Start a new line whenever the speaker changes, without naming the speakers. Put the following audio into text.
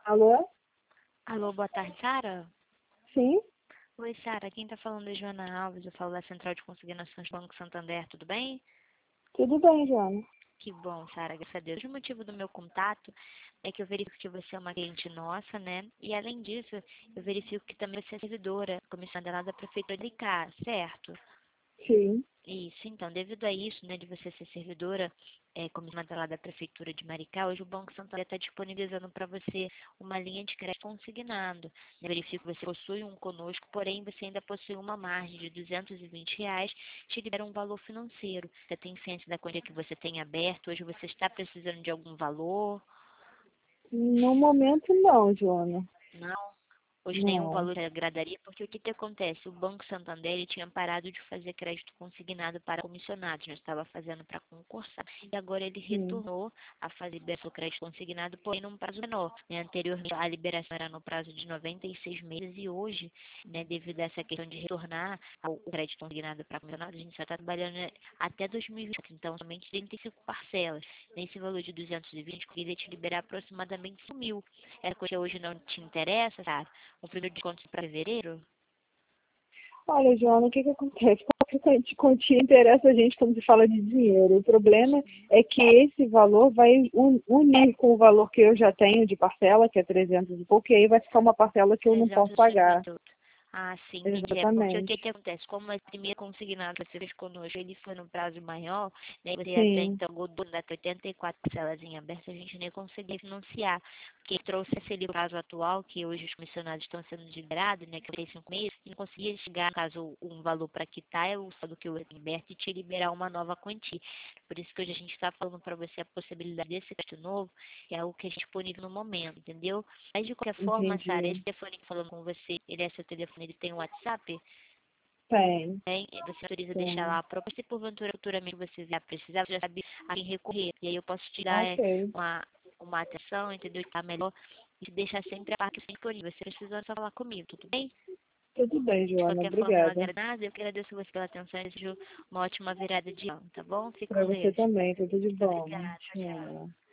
Alô?
Alô, boa tarde, Sara?
Sim?
Oi, Sara, quem tá falando é Joana Alves, eu falo da Central de Consignações do Banco Santander, tudo bem?
Tudo bem, Joana.
Que bom, Sara, graças a Deus. O motivo do meu contato é que eu verifico que você é uma cliente nossa, né? E além disso, eu verifico que também você é servidora, comissionada da Prefeitura de Cá, certo?
Sim.
Isso, então, devido a isso, né, de você ser servidora, comissionada lá da Prefeitura de Maricá, hoje o Banco Santander está disponibilizando para você uma linha de crédito consignado. Eu verifico que você possui um conosco, porém você ainda possui uma margem de R$ 220, te libera um valor financeiro. Você tem ciência da quantia que você tem aberto? Hoje você está precisando de algum valor?
No momento não, Joana.
Não? Hoje nenhum
Não.
valor te agradaria, porque o que que acontece? O Banco Santander ele tinha parado de fazer crédito consignado para comissionados, não estava fazendo para concursar. E agora ele
Sim.
retornou a fazer o crédito consignado, porém num prazo menor. Né? Anteriormente a liberação era no prazo de 96 meses e hoje, né, devido a essa questão de retornar o crédito consignado para comissionados, a gente só está trabalhando, né, até 2020, então somente 35 parcelas. Nesse valor de 220, eu queria te liberar aproximadamente 1.000. É coisa que hoje não te interessa, sabe? O primeiro desconto para fevereiro?
Olha, Joana, o que acontece? Quantia interessa a gente quando se fala de dinheiro. O problema é que esse valor vai unir com o valor que eu já tenho de parcela, que é 300 e pouco, e aí vai ficar uma parcela que eu não posso pagar.
358. Ah, sim, entendi. É porque o
Exatamente.
que que acontece? Como a primeira consignado que você fez conosco, ele foi no prazo maior, né? Você até
Sim.
então godou das 84 parcelas em aberto, a gente nem conseguia financiar. Porque trouxe esse prazo atual, que hoje os comissionados estão sendo liberados, né? Que é 5 meses, e não conseguia chegar, caso um valor para quitar, é o saldo que eu tenho aberto e te liberar uma nova quantia. Por isso que hoje a gente está falando para você a possibilidade desse crédito novo, que é o que é disponível no momento, entendeu? Mas de qualquer forma, Sara,
Entendi.
esse telefone que falando com você, ele é seu telefone, ele tem um WhatsApp?
Tem.
Tem? Você autoriza deixar lá
Tem.
a proposta e porventura futuramente você vier precisar, você já sabe a quem recorrer. E aí eu posso te dar
Ok.
uma atenção, entendeu? Que tá melhor e te deixar sempre a parte disponível. Você precisa só falar comigo, tudo bem?
Tudo bem,
De
Joana.
qualquer forma, não
Obrigada.
agradável, eu que agradeço você pela atenção e desejo uma ótima virada de ano, tá bom? Fique
Para
com
você
Deus.
também. Tudo de bom.
Obrigada, tchau, tchau.
Tchau.